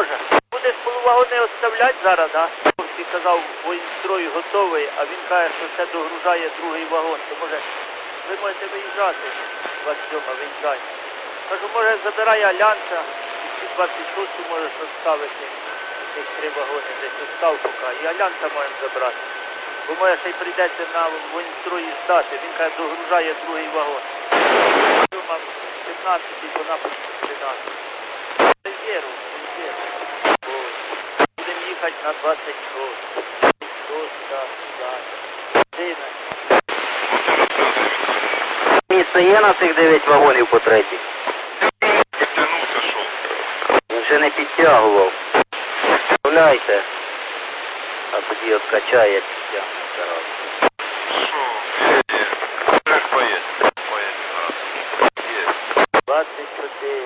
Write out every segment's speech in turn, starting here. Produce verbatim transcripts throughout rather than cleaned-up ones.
може. Буде полувагони оставляти зараз, да? Він казав, воєнстрой готовий, а він каже, що це догружає другий вагон. То може, ви можете виїжджати, двадцять сьома, виїжджайте. Кажу, може, забирає Альянса, і двадцять шосту можеш оставити. Цих три вагони десь остав поки. І Альянса можемо забрати. Бо може ще й прийдеться на воєнстрої здати. Він каже, догружає другий вагон. п'ятнадцять, вона по тринадцять. Резерву, резерву. Будемо їхати на двадцять шосту. шоста, одинадцять. Місце є на цих дев'ять вагонів по третій? Підтягнувся, що? Він ще не підтягував. Вставляйте. А тоді откачає, підтягне зараз. Що? Є, є. Треш поїдь. Поїдь зараз. Є. двадцять чотири.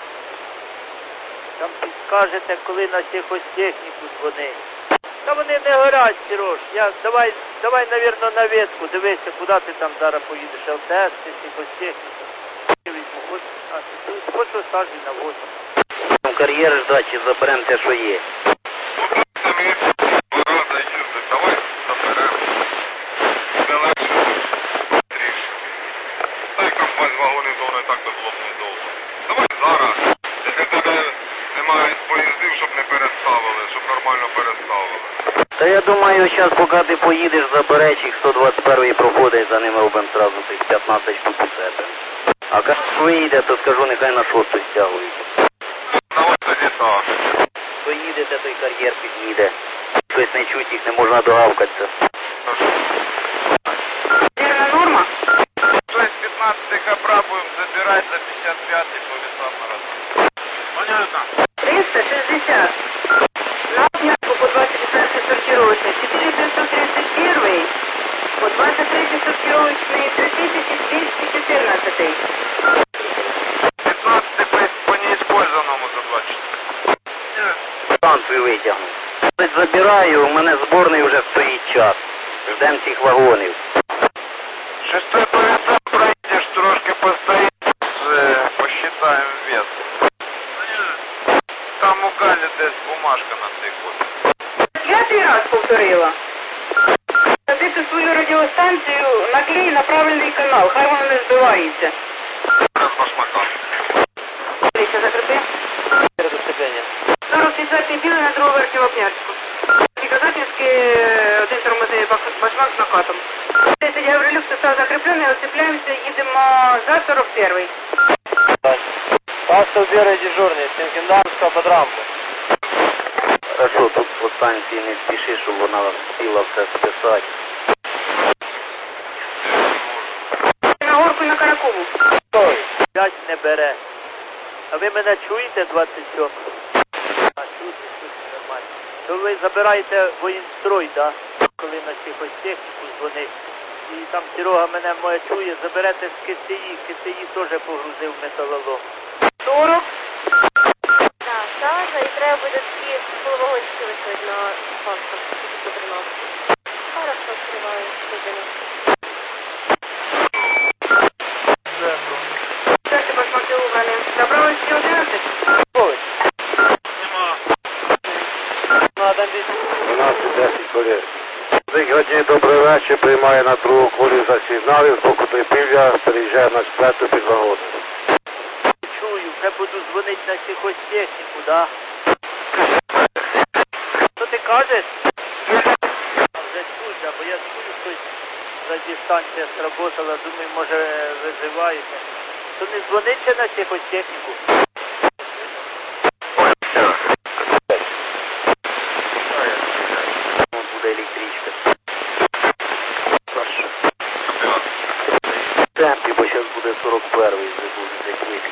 Там підскажете, коли на сільхозтехніку дзвонить. Та вони не горять, Сереж. Я, давай, давай, навірно, на ветку. Дивися, куди ти там зараз поїдеш. ЛТС, чи сільхозтехніку. Хоч, а, тут хоч осаджуй на восьм. Там кар'єр ждать, чи заберемо те, що є. Ну, там є порада їздить. Давай заберемо. Це легше трішки. Та й там пасть вагони, то воно і так безлобно довго. Давай зараз. Якщо тебе немає поїздів, щоб не переставили, щоб нормально переставили. Та я думаю, зараз поки ти поїдеш, забереш їх, сто двадцять перший проходить, за ними робимо одразу тих п'ятнадцять штук у себе. А як виїде, то скажу, нехай на шосту стягують. Давай тоді так. Хто їдете, той кар'єр під'їде. Щось не чуть, їх не можна догавкатися. Вірна норма? Щось п'ятнадцятий хабра будемо забирати за п'ятдесят п'ятий по весам на раз. Понятно. триста шестьдесят. На отметку по двадцать четвёртый сортировочный. четыре тысячи пятьсот тридцать один. По двадцать третий сортировочный три тысячи двести четырнадцать. п'ятнадцятий по, по неиспользованному за двадцять чотири. Станцію витягну. Забираю, у мене зборний вже стоїть час. Ждем цих вагонів. Шестой по весам проїдеш, трошки постоїть, е, посчитаємо вес. Там у Галі десь бумажка на цей код. П'ятий раз повторила. Садити свою радіостанцію, наклей на правильний канал, хай воно не збивається. Раз башмаком. Ліся, закрепи. сорок четвертий білий на другу версію Вапнярську. Казательський, один тормозний башмак з накатом. десять Гаврилюк, состав закріплений, оцепляємося, їдемо за сорок перший. Пастов Берый дежурный, Сенкендарского под рамку. Хорошо, тут по станції не спіши, щоб вона встигла все списати. На горку і на Каракову. Стой, п'ять не бере. А ви мене чуєте, двадцять сьомого? А, чуєте, чуєте, нормально. То ви забираєте воєнстрой, да? Коли на сільхозтехніку дзвонить. І там Серега мене моє чує, заберете з КТІ. КТІ теж погрузив металолом. сорок. Так, Сажа, і треба буде такі половогончики виходить на паспорт, щоб приносити. Хорошо, відкриваю, людину. Перший башмак Лугани. Забрали всі одинадцять? Ой, Нема. надо десь. дванадцять десять колір. Вигодні добрий вечір, приймає на другу колі за сигнали, з боку Трипілля, переїжджає на четверту під вагони. Чую, вже буду дзвонити на сільхозтехніку, да? Що ти кажеш? А вже чуся, бо я чую, щось радіостанція сработала, думаю, може виживаєте. То не дзвоните на сільхозтехніку? Тут буде електричка. В темпі, бо зараз буде сорок перший, вже буде технічний.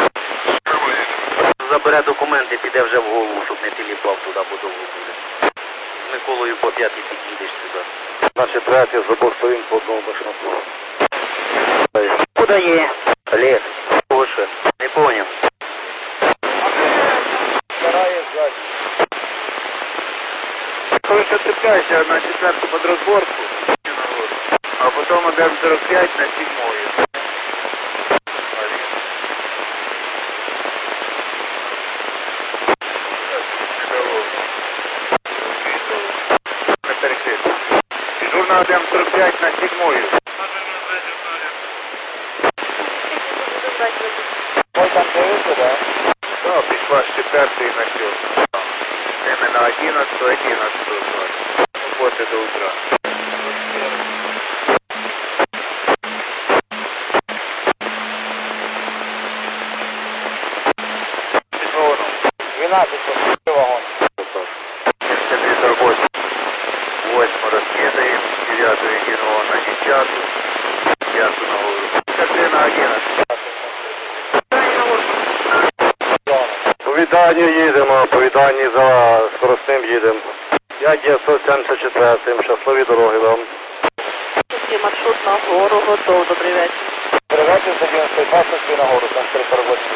Забере документи, піде вже в голову, щоб не тіліпав туди, бо довго буде. З Миколою по п'ятій під'їдеш сюди. На четвертій з обох сторін по одному башмаку. Куди є? Олег, кого ще? Не поняв. Старає ззаді. Коли ти цепляєшся на четверту під розборку, а потім йдемо сорок п'ять на сімою. один сорок п'ять на сьомою. Ой, там дивиться, да? Так, пішла з четвертої на сьому. Йдемо на одинадцяту, одинадцяту. Роботи до утра. двенадцать вагон. семьдесят восемь. восемь раскидаем, девятую единого на десятую, десятую на гору. четыре на одиннадцать. По відданню їдемо, по відданні за скоростним їдемо. п'ять дев'ятсот сімдесят чотири, щасливі дороги вам. Маршрут на гору готов, добрий вечір. Перевезти за дев'яносто два на гору, там сорок восемь.